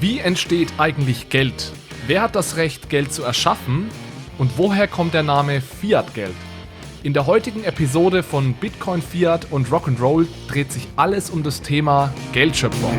Wie entsteht eigentlich Geld? Wer hat das Recht, Geld zu erschaffen? Und woher kommt der Name Fiat-Geld? In der heutigen Episode von Bitcoin, Fiat und Rock'n'Roll dreht sich alles um das Thema Geldschöpfung.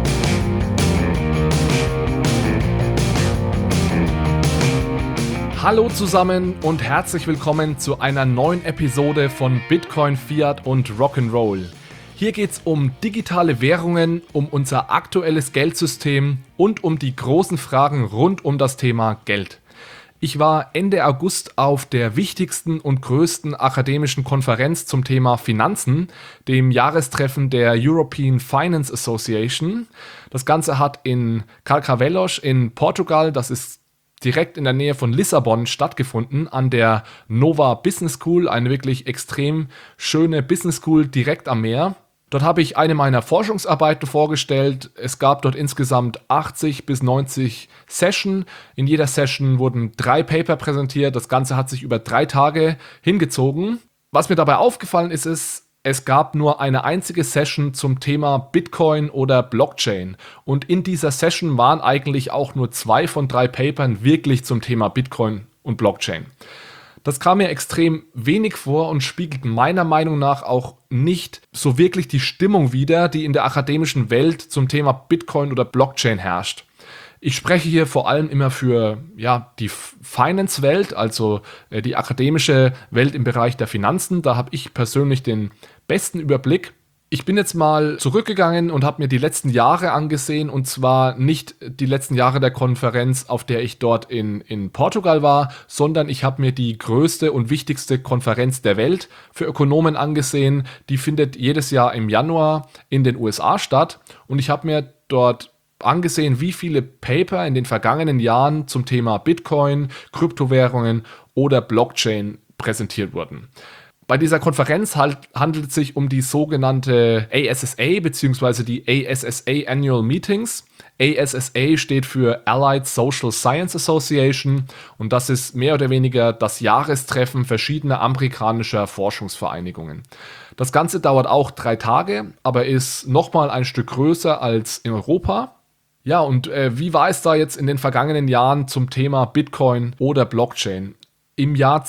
Hallo zusammen und herzlich willkommen zu einer neuen Episode von Bitcoin, Fiat und Rock'n'Roll. Hier geht es um digitale Währungen, um unser aktuelles Geldsystem und um die großen Fragen rund um das Thema Geld. Ich war Ende August auf der wichtigsten und größten akademischen Konferenz zum Thema Finanzen, dem Jahrestreffen der European Finance Association. Das Ganze hat in Carcavelos in Portugal, das ist direkt in der Nähe von Lissabon, stattgefunden, an der Nova Business School, eine wirklich extrem schöne Business School direkt am Meer. Dort habe ich eine meiner Forschungsarbeiten vorgestellt. Es gab dort insgesamt 80 bis 90 Sessions. In jeder Session wurden 3 Paper präsentiert. Das Ganze hat sich über 3 Tage hingezogen. Was mir dabei aufgefallen ist, es gab nur eine einzige Session zum Thema Bitcoin oder Blockchain. Und in dieser Session waren eigentlich auch nur 2 von 3 Papern wirklich zum Thema Bitcoin und Blockchain. Das kam mir extrem wenig vor und spiegelt meiner Meinung nach auch nicht so wirklich die Stimmung wider, die in der akademischen Welt zum Thema Bitcoin oder Blockchain herrscht. Ich spreche hier vor allem immer für die Finance-Welt, also die akademische Welt im Bereich der Finanzen. Da habe ich persönlich den besten Überblick. Ich bin jetzt mal zurückgegangen und habe mir die letzten Jahre angesehen, und zwar nicht die letzten Jahre der Konferenz, auf der ich dort in Portugal war, sondern ich habe mir die größte und wichtigste Konferenz der Welt für Ökonomen angesehen. Die findet jedes Jahr im Januar in den USA statt, und ich habe mir dort angesehen, wie viele Paper in den vergangenen Jahren zum Thema Bitcoin, Kryptowährungen oder Blockchain präsentiert wurden. Bei dieser Konferenz handelt es sich um die sogenannte ASSA bzw. die ASSA Annual Meetings. ASSA steht für Allied Social Science Association, und das ist mehr oder weniger das Jahrestreffen verschiedener amerikanischer Forschungsvereinigungen. Das Ganze dauert auch 3 Tage, aber ist nochmal ein Stück größer als in Europa. Ja, und wie war es da jetzt in den vergangenen Jahren zum Thema Bitcoin oder Blockchain? Im Jahr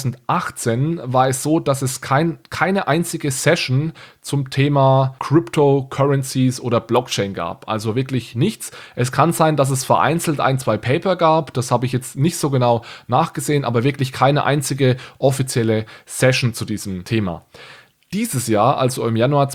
2018 war es so, dass es keine einzige Session zum Thema Cryptocurrencies oder Blockchain gab. Also wirklich nichts. Es kann sein, dass es vereinzelt 1-2 Paper gab. Das habe ich jetzt nicht so genau nachgesehen, aber wirklich keine einzige offizielle Session zu diesem Thema. Dieses Jahr, also im Januar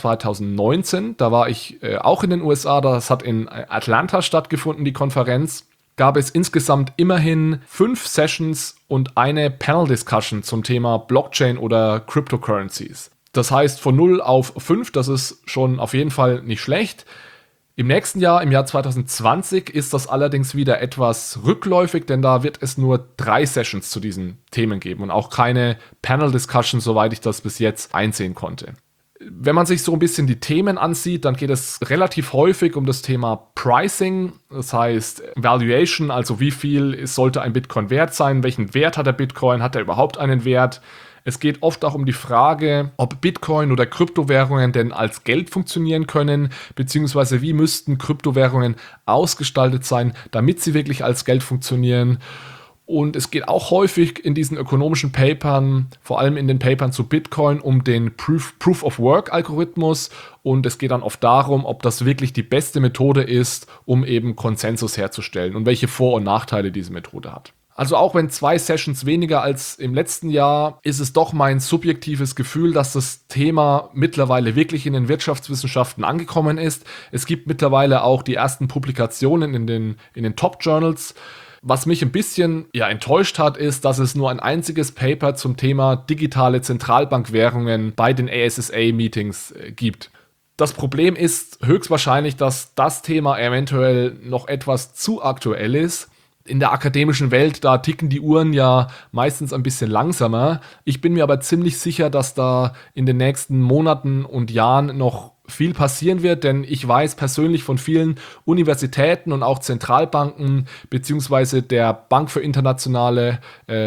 2019, da war ich auch in den USA, das hat in Atlanta stattgefunden, die Konferenz, gab es insgesamt immerhin 5 Sessions und eine Panel-Discussion zum Thema Blockchain oder Cryptocurrencies. Das heißt von 0 auf 5, das ist schon auf jeden Fall nicht schlecht. Im nächsten Jahr, im Jahr 2020, ist das allerdings wieder etwas rückläufig, denn da wird es nur 3 Sessions zu diesen Themen geben und auch keine Panel-Discussion, soweit ich das bis jetzt einsehen konnte. Wenn man sich so ein bisschen die Themen ansieht, dann geht es relativ häufig um das Thema Pricing, das heißt Valuation, also wie viel sollte ein Bitcoin wert sein, welchen Wert hat der Bitcoin, hat er überhaupt einen Wert? Es geht oft auch um die Frage, ob Bitcoin oder Kryptowährungen denn als Geld funktionieren können, beziehungsweise wie müssten Kryptowährungen ausgestaltet sein, damit sie wirklich als Geld funktionieren. Und es geht auch häufig in diesen ökonomischen Papern, vor allem in den Papern zu Bitcoin, um den Proof-of-Work-Algorithmus, und es geht dann oft darum, ob das wirklich die beste Methode ist, um eben Konsensus herzustellen und welche Vor- und Nachteile diese Methode hat. Also auch wenn 2 Sessions weniger als im letzten Jahr, ist es doch mein subjektives Gefühl, dass das Thema mittlerweile wirklich in den Wirtschaftswissenschaften angekommen ist. Es gibt mittlerweile auch die ersten Publikationen in den Top-Journals. Was mich ein bisschen enttäuscht hat, ist, dass es nur ein einziges Paper zum Thema digitale Zentralbankwährungen bei den ASSA-Meetings gibt. Das Problem ist höchstwahrscheinlich, dass das Thema eventuell noch etwas zu aktuell ist. In der akademischen Welt, da ticken die Uhren ja meistens ein bisschen langsamer. Ich bin mir aber ziemlich sicher, dass da in den nächsten Monaten und Jahren noch viel passieren wird, denn ich weiß persönlich von vielen Universitäten und auch Zentralbanken beziehungsweise der Bank für internationale,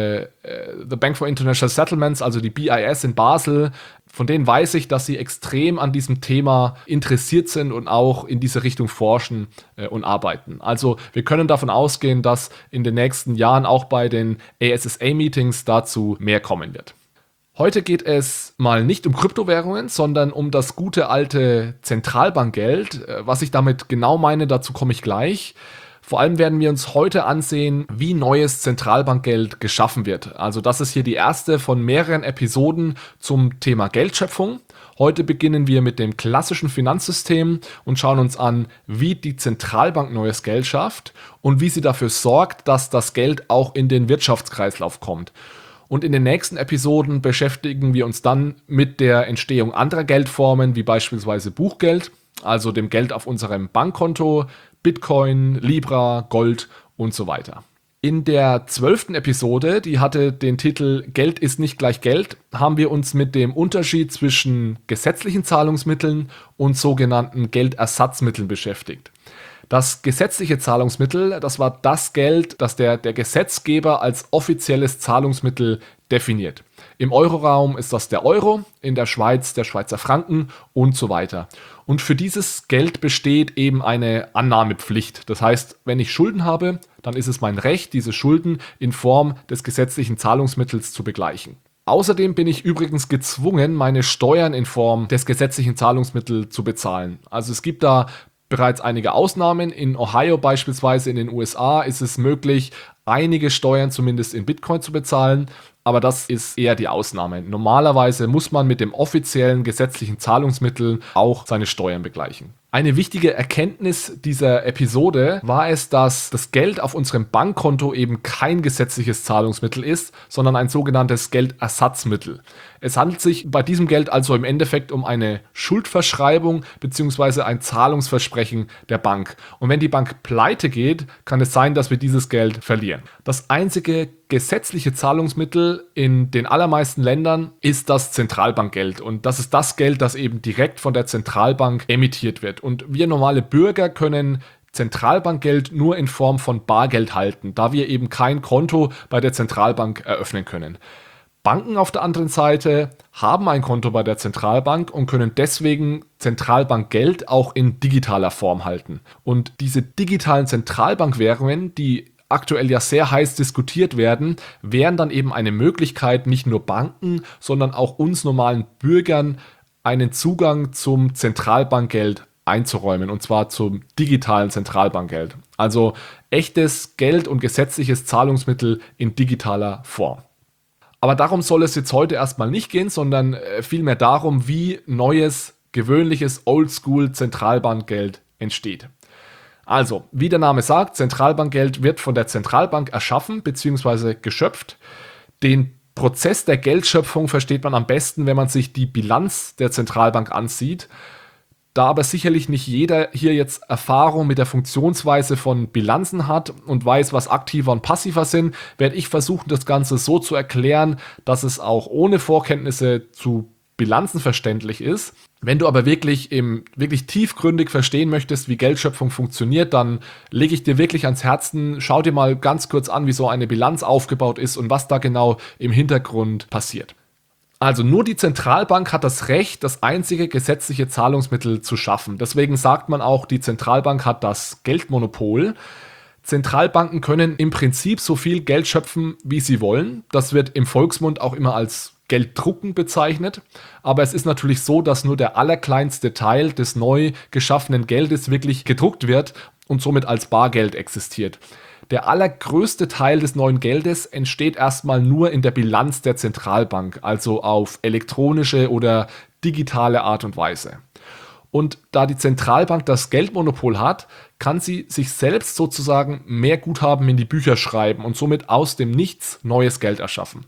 the Bank for International Settlements, also die BIS in Basel, von denen weiß ich, dass sie extrem an diesem Thema interessiert sind und auch in diese Richtung forschen und arbeiten. Also wir können davon ausgehen, dass in den nächsten Jahren auch bei den ASSA-Meetings dazu mehr kommen wird. Heute geht es mal nicht um Kryptowährungen, sondern um das gute alte Zentralbankgeld. Was ich damit genau meine, dazu komme ich gleich. Vor allem werden wir uns heute ansehen, wie neues Zentralbankgeld geschaffen wird. Also das ist hier die erste von mehreren Episoden zum Thema Geldschöpfung. Heute beginnen wir mit dem klassischen Finanzsystem und schauen uns an, wie die Zentralbank neues Geld schafft und wie sie dafür sorgt, dass das Geld auch in den Wirtschaftskreislauf kommt. Und in den nächsten Episoden beschäftigen wir uns dann mit der Entstehung anderer Geldformen, wie beispielsweise Buchgeld, also dem Geld auf unserem Bankkonto, Bitcoin, Libra, Gold und so weiter. In der 12. Episode, die hatte den Titel Geld ist nicht gleich Geld, haben wir uns mit dem Unterschied zwischen gesetzlichen Zahlungsmitteln und sogenannten Geldersatzmitteln beschäftigt. Das gesetzliche Zahlungsmittel, das war das Geld, das der Gesetzgeber als offizielles Zahlungsmittel definiert. Im Euroraum ist das der Euro, in der Schweiz der Schweizer Franken und so weiter. Und für dieses Geld besteht eben eine Annahmepflicht. Das heißt, wenn ich Schulden habe, dann ist es mein Recht, diese Schulden in Form des gesetzlichen Zahlungsmittels zu begleichen. Außerdem bin ich übrigens gezwungen, meine Steuern in Form des gesetzlichen Zahlungsmittels zu bezahlen. Also es gibt da bereits einige Ausnahmen. In Ohio beispielsweise in den USA ist es möglich, einige Steuern zumindest in Bitcoin zu bezahlen, aber das ist eher die Ausnahme. Normalerweise muss man mit dem offiziellen gesetzlichen Zahlungsmittel auch seine Steuern begleichen. Eine wichtige Erkenntnis dieser Episode war es, dass das Geld auf unserem Bankkonto eben kein gesetzliches Zahlungsmittel ist, sondern ein sogenanntes Geldersatzmittel. Es handelt sich bei diesem Geld also im Endeffekt um eine Schuldverschreibung bzw. ein Zahlungsversprechen der Bank. Und wenn die Bank pleite geht, kann es sein, dass wir dieses Geld verlieren. Das einzige gesetzliche Zahlungsmittel in den allermeisten Ländern ist das Zentralbankgeld. Und das ist das Geld, das eben direkt von der Zentralbank emittiert wird. Und wir normale Bürger können Zentralbankgeld nur in Form von Bargeld halten, da wir eben kein Konto bei der Zentralbank eröffnen können. Banken auf der anderen Seite haben ein Konto bei der Zentralbank und können deswegen Zentralbankgeld auch in digitaler Form halten. Und diese digitalen Zentralbankwährungen, die aktuell ja sehr heiß diskutiert werden, wären dann eben eine Möglichkeit, nicht nur Banken, sondern auch uns normalen Bürgern einen Zugang zum Zentralbankgeld einzuräumen, und zwar zum digitalen Zentralbankgeld. Also echtes Geld und gesetzliches Zahlungsmittel in digitaler Form. Aber darum soll es jetzt heute erstmal nicht gehen, sondern vielmehr darum, wie neues, gewöhnliches Oldschool-Zentralbankgeld entsteht. Also, wie der Name sagt, Zentralbankgeld wird von der Zentralbank erschaffen bzw. geschöpft. Den Prozess der Geldschöpfung versteht man am besten, wenn man sich die Bilanz der Zentralbank ansieht. Da aber sicherlich nicht jeder hier jetzt Erfahrung mit der Funktionsweise von Bilanzen hat und weiß, was aktiver und passiver sind, werde ich versuchen, das Ganze so zu erklären, dass es auch ohne Vorkenntnisse zu Bilanzen verständlich ist. Wenn du aber wirklich tiefgründig verstehen möchtest, wie Geldschöpfung funktioniert, dann lege ich dir wirklich ans Herzen, schau dir mal ganz kurz an, wie so eine Bilanz aufgebaut ist und was da genau im Hintergrund passiert. Also nur die Zentralbank hat das Recht, das einzige gesetzliche Zahlungsmittel zu schaffen. Deswegen sagt man auch, die Zentralbank hat das Geldmonopol. Zentralbanken können im Prinzip so viel Geld schöpfen, wie sie wollen. Das wird im Volksmund auch immer als Gelddrucken bezeichnet. Aber es ist natürlich so, dass nur der allerkleinste Teil des neu geschaffenen Geldes wirklich gedruckt wird und somit als Bargeld existiert. Der allergrößte Teil des neuen Geldes entsteht erstmal nur in der Bilanz der Zentralbank, also auf elektronische oder digitale Art und Weise. Und da die Zentralbank das Geldmonopol hat, kann sie sich selbst sozusagen mehr Guthaben in die Bücher schreiben und somit aus dem Nichts neues Geld erschaffen.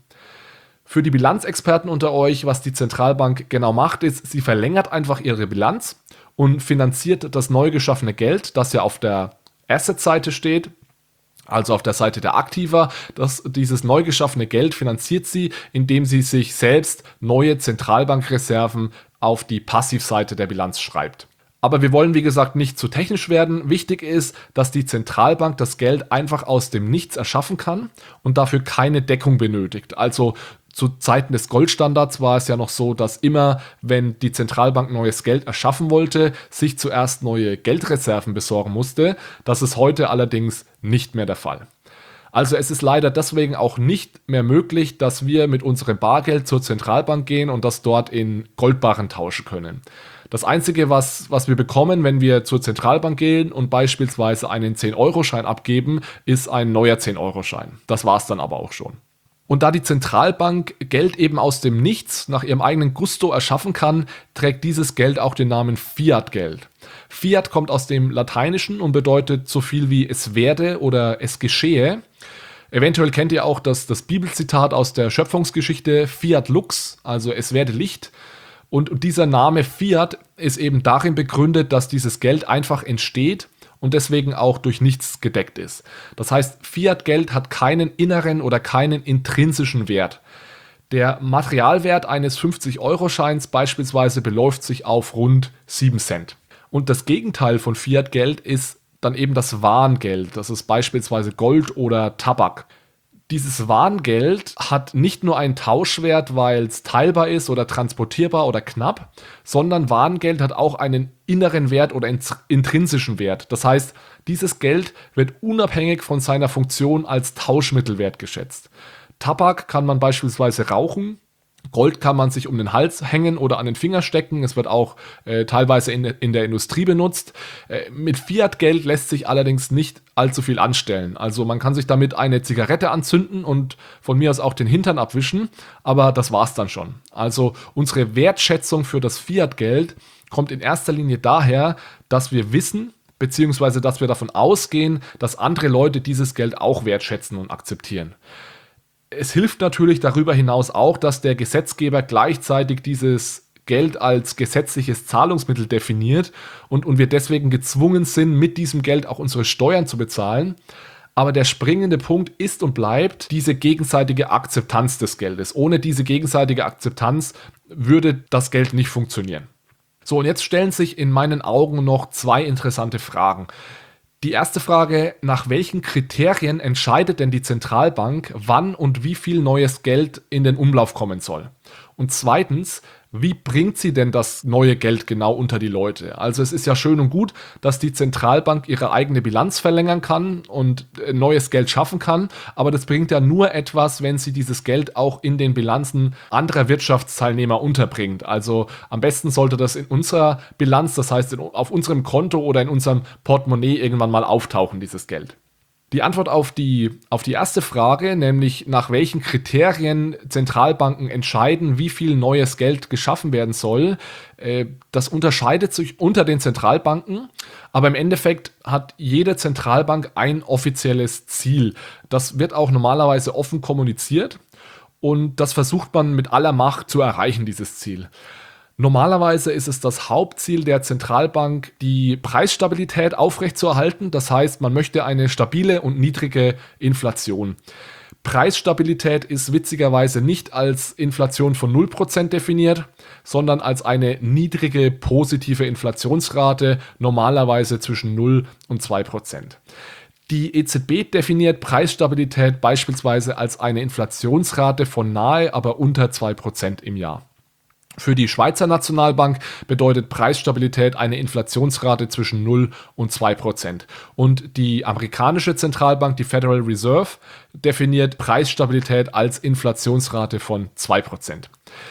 Für die Bilanzexperten unter euch, was die Zentralbank genau macht, ist, sie verlängert einfach ihre Bilanz und finanziert das neu geschaffene Geld, das ja auf der Asset-Seite steht, also auf der Seite der Aktiva. Dieses neu geschaffene Geld finanziert sie, indem sie sich selbst neue Zentralbankreserven auf die Passivseite der Bilanz schreibt. Aber wir wollen, wie gesagt, nicht zu technisch werden. Wichtig ist, dass die Zentralbank das Geld einfach aus dem Nichts erschaffen kann und dafür keine Deckung benötigt. Also zu Zeiten des Goldstandards war es ja noch so, dass immer, wenn die Zentralbank neues Geld erschaffen wollte, sich zuerst neue Geldreserven besorgen musste. Das ist heute allerdings nicht mehr der Fall. Also es ist leider deswegen auch nicht mehr möglich, dass wir mit unserem Bargeld zur Zentralbank gehen und das dort in Goldbarren tauschen können. Das Einzige, was wir bekommen, wenn wir zur Zentralbank gehen und beispielsweise einen 10-Euro-Schein abgeben, ist ein neuer 10-Euro-Schein. Das war's dann aber auch schon. Und da die Zentralbank Geld eben aus dem Nichts nach ihrem eigenen Gusto erschaffen kann, trägt dieses Geld auch den Namen Fiat-Geld. Fiat kommt aus dem Lateinischen und bedeutet so viel wie es werde oder es geschehe. Eventuell kennt ihr auch das Bibelzitat aus der Schöpfungsgeschichte Fiat Lux, also es werde Licht. Und dieser Name Fiat ist eben darin begründet, dass dieses Geld einfach entsteht und deswegen auch durch nichts gedeckt ist. Das heißt, Fiat-Geld hat keinen inneren oder keinen intrinsischen Wert. Der Materialwert eines 50-Euro-Scheins beispielsweise beläuft sich auf rund 7 Cent. Und das Gegenteil von Fiat-Geld ist dann eben das Warengeld. Das ist beispielsweise Gold oder Tabak. Dieses Warengeld hat nicht nur einen Tauschwert, weil es teilbar ist oder transportierbar oder knapp, sondern Warengeld hat auch einen inneren Wert oder intrinsischen Wert. Das heißt, dieses Geld wird unabhängig von seiner Funktion als Tauschmittel wertgeschätzt. Tabak kann man beispielsweise rauchen. Gold kann man sich um den Hals hängen oder an den Finger stecken. Es wird auch teilweise in der Industrie benutzt. Mit Fiat-Geld lässt sich allerdings nicht allzu viel anstellen. Also man kann sich damit eine Zigarette anzünden und von mir aus auch den Hintern abwischen, aber das war's dann schon. Also unsere Wertschätzung für das Fiat-Geld kommt in erster Linie daher, dass wir wissen, beziehungsweise dass wir davon ausgehen, dass andere Leute dieses Geld auch wertschätzen und akzeptieren. Es hilft natürlich darüber hinaus auch, dass der Gesetzgeber gleichzeitig dieses Geld als gesetzliches Zahlungsmittel definiert und wir deswegen gezwungen sind, mit diesem Geld auch unsere Steuern zu bezahlen. Aber der springende Punkt ist und bleibt diese gegenseitige Akzeptanz des Geldes. Ohne diese gegenseitige Akzeptanz würde das Geld nicht funktionieren. So, und jetzt stellen sich in meinen Augen noch 2 interessante Fragen. Die erste Frage, nach welchen Kriterien entscheidet denn die Zentralbank, wann und wie viel neues Geld in den Umlauf kommen soll? Und zweitens, wie bringt sie denn das neue Geld genau unter die Leute? Also es ist ja schön und gut, dass die Zentralbank ihre eigene Bilanz verlängern kann und neues Geld schaffen kann, aber das bringt ja nur etwas, wenn sie dieses Geld auch in den Bilanzen anderer Wirtschaftsteilnehmer unterbringt. Also am besten sollte das in unserer Bilanz, das heißt auf unserem Konto oder in unserem Portemonnaie irgendwann mal auftauchen, dieses Geld. Die Antwort auf die erste Frage, nämlich nach welchen Kriterien Zentralbanken entscheiden, wie viel neues Geld geschaffen werden soll, das unterscheidet sich unter den Zentralbanken, aber im Endeffekt hat jede Zentralbank ein offizielles Ziel. Das wird auch normalerweise offen kommuniziert und das versucht man mit aller Macht zu erreichen, dieses Ziel. Normalerweise ist es das Hauptziel der Zentralbank, die Preisstabilität aufrechtzuerhalten. Das heißt, man möchte eine stabile und niedrige Inflation. Preisstabilität ist witzigerweise nicht als Inflation von 0% definiert, sondern als eine niedrige positive Inflationsrate, normalerweise zwischen 0 und 2%. Die EZB definiert Preisstabilität beispielsweise als eine Inflationsrate von nahe, aber unter 2% im Jahr. Für die Schweizer Nationalbank bedeutet Preisstabilität eine Inflationsrate zwischen 0 und 2%. Und die amerikanische Zentralbank, die Federal Reserve, definiert Preisstabilität als Inflationsrate von 2%.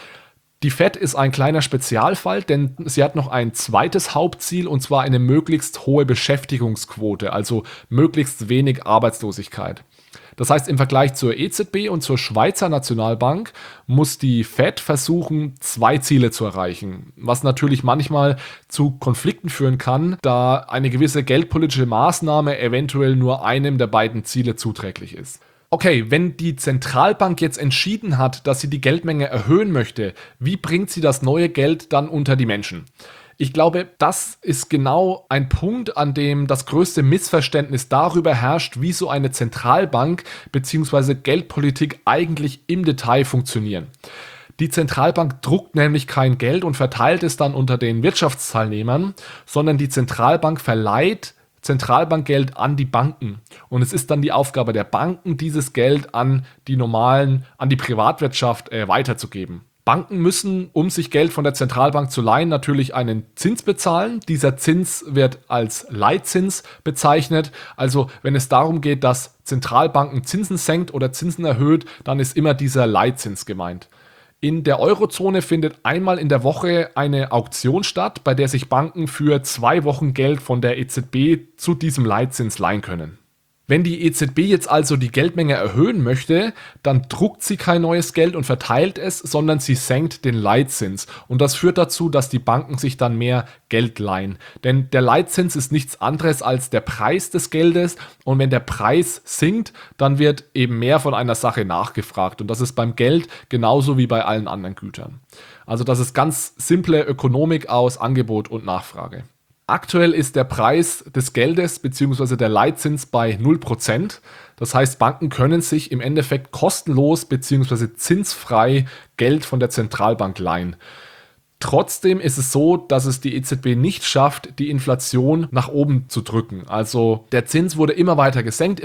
Die Fed ist ein kleiner Spezialfall, denn sie hat noch ein zweites Hauptziel, und zwar eine möglichst hohe Beschäftigungsquote, also möglichst wenig Arbeitslosigkeit. Das heißt, im Vergleich zur EZB und zur Schweizer Nationalbank muss die Fed versuchen, 2 Ziele zu erreichen, was natürlich manchmal zu Konflikten führen kann, da eine gewisse geldpolitische Maßnahme eventuell nur einem der beiden Ziele zuträglich ist. Okay, wenn die Zentralbank jetzt entschieden hat, dass sie die Geldmenge erhöhen möchte, wie bringt sie das neue Geld dann unter die Menschen? Ich glaube, das ist genau ein Punkt, an dem das größte Missverständnis darüber herrscht, wie so eine Zentralbank bzw. Geldpolitik eigentlich im Detail funktionieren. Die Zentralbank druckt nämlich kein Geld und verteilt es dann unter den Wirtschaftsteilnehmern, sondern die Zentralbank verleiht Zentralbankgeld an die Banken. Und es ist dann die Aufgabe der Banken, dieses Geld an die Privatwirtschaft weiterzugeben. Banken müssen, um sich Geld von der Zentralbank zu leihen, natürlich einen Zins bezahlen. Dieser Zins wird als Leitzins bezeichnet. Also wenn es darum geht, dass Zentralbanken Zinsen senkt oder Zinsen erhöht, dann ist immer dieser Leitzins gemeint. In der Eurozone findet einmal in der Woche eine Auktion statt, bei der sich Banken für 2 Wochen Geld von der EZB zu diesem Leitzins leihen können. Wenn die EZB jetzt also die Geldmenge erhöhen möchte, dann druckt sie kein neues Geld und verteilt es, sondern sie senkt den Leitzins. Und das führt dazu, dass die Banken sich dann mehr Geld leihen. Denn der Leitzins ist nichts anderes als der Preis des Geldes. Und wenn der Preis sinkt, dann wird eben mehr von einer Sache nachgefragt. Und das ist beim Geld genauso wie bei allen anderen Gütern. Also das ist ganz simple Ökonomik aus Angebot und Nachfrage. Aktuell ist der Preis des Geldes bzw. der Leitzins bei 0%. Das heißt, Banken können sich im Endeffekt kostenlos bzw. zinsfrei Geld von der Zentralbank leihen. Trotzdem ist es so, dass es die EZB nicht schafft, die Inflation nach oben zu drücken. Also der Zins wurde immer weiter gesenkt,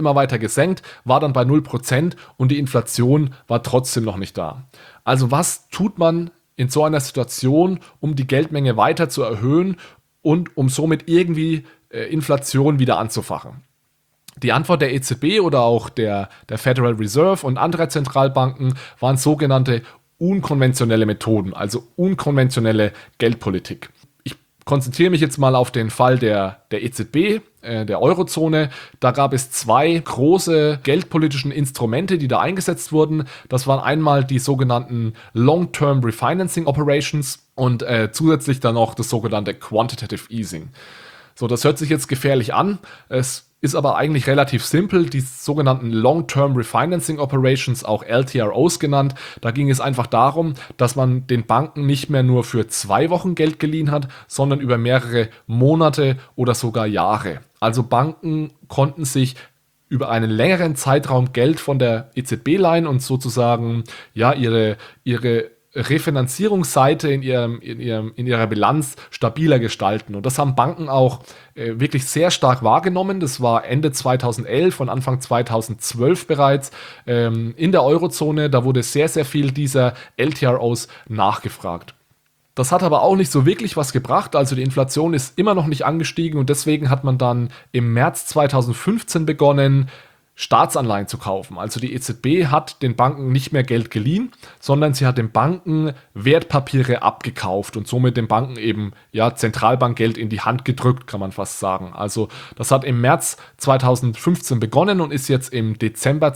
war dann bei 0% und die Inflation war trotzdem noch nicht da. Also was tut man in so einer Situation, um die Geldmenge weiter zu erhöhen und um somit irgendwie Inflation wieder anzufachen? Die Antwort der EZB oder auch der Federal Reserve und anderer Zentralbanken waren sogenannte unkonventionelle Methoden, also unkonventionelle Geldpolitik. Ich konzentriere mich jetzt mal auf den Fall der EZB, der Eurozone. Da gab es 2 große geldpolitischen Instrumente, die da eingesetzt wurden. Das waren einmal die sogenannten Long-Term Refinancing Operations und zusätzlich dann noch das sogenannte Quantitative Easing. So, das hört sich jetzt gefährlich an. Es ist aber eigentlich relativ simpel. Die sogenannten Long-Term Refinancing Operations, auch LTROs genannt, da ging es einfach darum, dass man den Banken nicht mehr nur für 2 Wochen Geld geliehen hat, sondern über mehrere Monate oder sogar Jahre. Also Banken konnten sich über einen längeren Zeitraum Geld von der EZB leihen und sozusagen ja ihre Refinanzierungsseite in ihrer Bilanz stabiler gestalten. Und das haben Banken auch wirklich sehr stark wahrgenommen. Das war Ende 2011 und Anfang 2012 bereits in der Eurozone. Da wurde sehr, sehr viel dieser LTROs nachgefragt. Das hat aber auch nicht so wirklich was gebracht. Also die Inflation ist immer noch nicht angestiegen und deswegen hat man dann im März 2015 begonnen, Staatsanleihen zu kaufen. Also die EZB hat den Banken nicht mehr Geld geliehen, sondern sie hat den Banken Wertpapiere abgekauft und somit den Banken eben Zentralbankgeld in die Hand gedrückt, kann man fast sagen. Also das hat im März 2015 begonnen und ist jetzt im Dezember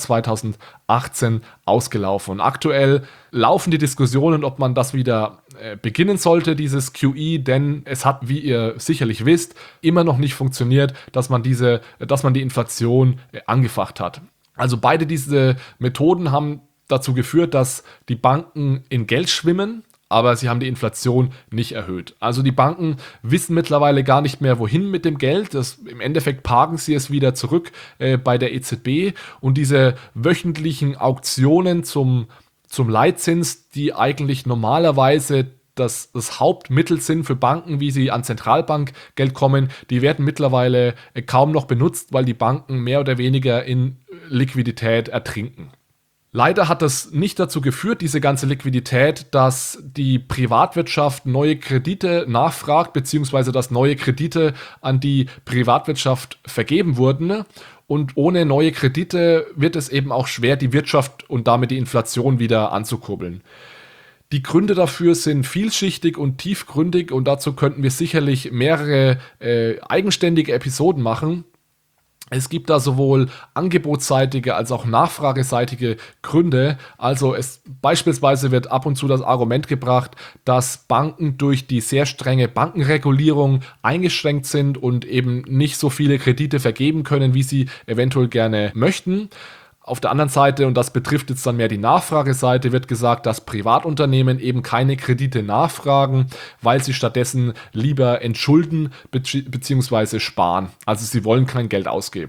2018 ausgelaufen. Und aktuell laufen die Diskussionen, ob man das wieder beginnen sollte, dieses QE, denn es hat, wie ihr sicherlich wisst, immer noch nicht funktioniert, dass man die Inflation angefacht hat. Also beide diese Methoden haben dazu geführt, dass die Banken in Geld schwimmen, aber sie haben die Inflation nicht erhöht. Also die Banken wissen mittlerweile gar nicht mehr, wohin mit dem Geld. Im Endeffekt parken sie es wieder zurück bei der EZB und diese wöchentlichen Auktionen zum Leitzins, die eigentlich normalerweise das Hauptmittel sind für Banken, wie sie an Zentralbankgeld kommen, die werden mittlerweile kaum noch benutzt, weil die Banken mehr oder weniger in Liquidität ertrinken. Leider hat das nicht dazu geführt, diese ganze Liquidität, dass die Privatwirtschaft neue Kredite nachfragt, beziehungsweise dass neue Kredite an die Privatwirtschaft vergeben wurden. Und ohne neue Kredite wird es eben auch schwer, die Wirtschaft und damit die Inflation wieder anzukurbeln. Die Gründe dafür sind vielschichtig und tiefgründig und dazu könnten wir sicherlich mehrere eigenständige Episoden machen. Es gibt da sowohl angebotsseitige als auch nachfrageseitige Gründe. Also beispielsweise wird ab und zu das Argument gebracht, dass Banken durch die sehr strenge Bankenregulierung eingeschränkt sind und eben nicht so viele Kredite vergeben können, wie sie eventuell gerne möchten. Auf der anderen Seite, und das betrifft jetzt dann mehr die Nachfrageseite, wird gesagt, dass Privatunternehmen eben keine Kredite nachfragen, weil sie stattdessen lieber entschulden bzw. sparen. Also sie wollen kein Geld ausgeben.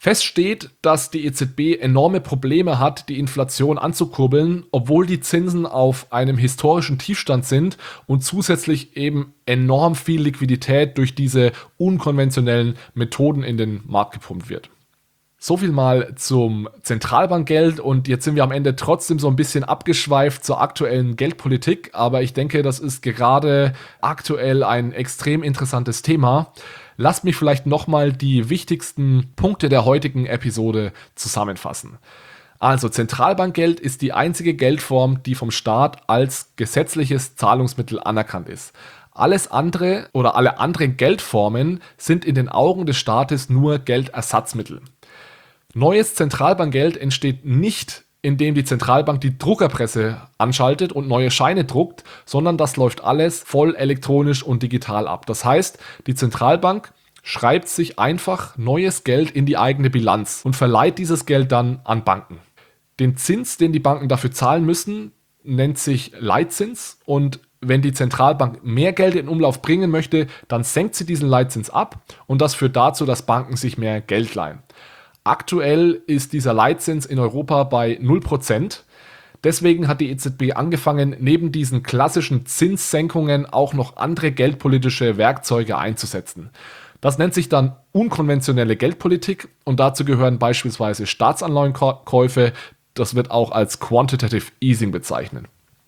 Fest steht, dass die EZB enorme Probleme hat, die Inflation anzukurbeln, obwohl die Zinsen auf einem historischen Tiefstand sind und zusätzlich eben enorm viel Liquidität durch diese unkonventionellen Methoden in den Markt gepumpt wird. So viel mal zum Zentralbankgeld und jetzt sind wir am Ende trotzdem so ein bisschen abgeschweift zur aktuellen Geldpolitik, aber ich denke, das ist gerade aktuell ein extrem interessantes Thema. Lasst mich vielleicht nochmal die wichtigsten Punkte der heutigen Episode zusammenfassen. Also Zentralbankgeld ist die einzige Geldform, die vom Staat als gesetzliches Zahlungsmittel anerkannt ist. Alles andere oder alle anderen Geldformen sind in den Augen des Staates nur Geldersatzmittel. Neues Zentralbankgeld entsteht nicht, indem die Zentralbank die Druckerpresse anschaltet und neue Scheine druckt, sondern das läuft alles voll elektronisch und digital ab. Das heißt, die Zentralbank schreibt sich einfach neues Geld in die eigene Bilanz und verleiht dieses Geld dann an Banken. Den Zins, den die Banken dafür zahlen müssen, nennt sich Leitzins und wenn die Zentralbank mehr Geld in Umlauf bringen möchte, dann senkt sie diesen Leitzins ab und das führt dazu, dass Banken sich mehr Geld leihen. Aktuell ist dieser Leitzins in Europa bei 0%. Deswegen hat die EZB angefangen, neben diesen klassischen Zinssenkungen auch noch andere geldpolitische Werkzeuge einzusetzen. Das nennt sich dann unkonventionelle Geldpolitik und dazu gehören beispielsweise Staatsanleihenkäufe. Das wird auch als Quantitative Easing bezeichnet.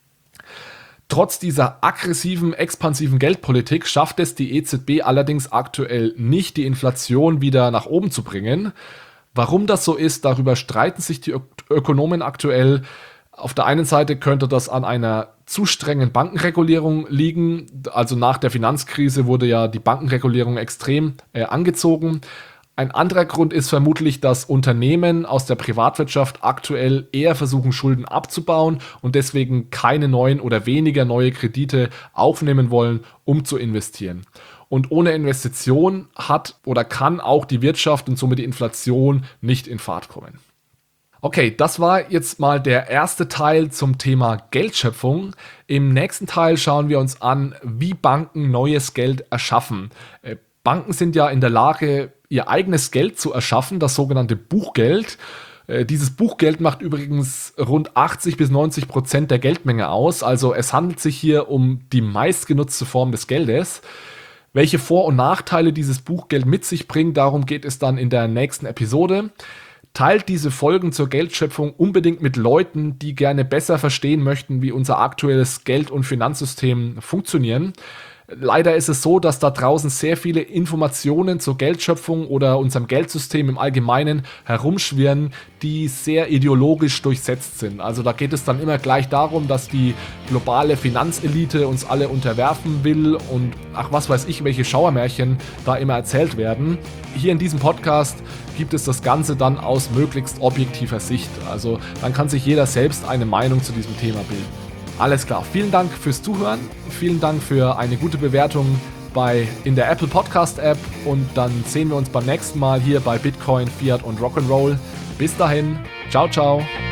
Trotz dieser aggressiven, expansiven Geldpolitik schafft es die EZB allerdings aktuell nicht, die Inflation wieder nach oben zu bringen. Warum das so ist, darüber streiten sich die Ökonomen aktuell. Auf der einen Seite könnte das an einer zu strengen Bankenregulierung liegen. Also nach der Finanzkrise wurde ja die Bankenregulierung extrem angezogen. Ein anderer Grund ist vermutlich, dass Unternehmen aus der Privatwirtschaft aktuell eher versuchen, Schulden abzubauen und deswegen keine neuen oder weniger neue Kredite aufnehmen wollen, um zu investieren. Und ohne Investition hat oder kann auch die Wirtschaft und somit die Inflation nicht in Fahrt kommen. Okay, das war jetzt mal der erste Teil zum Thema Geldschöpfung. Im nächsten Teil schauen wir uns an, wie Banken neues Geld erschaffen. Banken sind ja in der Lage, ihr eigenes Geld zu erschaffen, das sogenannte Buchgeld. Dieses Buchgeld macht übrigens rund 80-90% der Geldmenge aus. Also es handelt sich hier um die meistgenutzte Form des Geldes. Welche Vor- und Nachteile dieses Buchgeld mit sich bringt, darum geht es dann in der nächsten Episode. Teilt diese Folgen zur Geldschöpfung unbedingt mit Leuten, die gerne besser verstehen möchten, wie unser aktuelles Geld- und Finanzsystem funktionieren. Leider ist es so, dass da draußen sehr viele Informationen zur Geldschöpfung oder unserem Geldsystem im Allgemeinen herumschwirren, die sehr ideologisch durchsetzt sind. Also da geht es dann immer gleich darum, dass die globale Finanzelite uns alle unterwerfen will und ach was weiß ich, welche Schauermärchen da immer erzählt werden. Hier in diesem Podcast gibt es das Ganze dann aus möglichst objektiver Sicht. Also dann kann sich jeder selbst eine Meinung zu diesem Thema bilden. Alles klar, vielen Dank fürs Zuhören, vielen Dank für eine gute Bewertung in der Apple Podcast App und dann sehen wir uns beim nächsten Mal hier bei Bitcoin, Fiat und Rock'n'Roll. Bis dahin, ciao, ciao.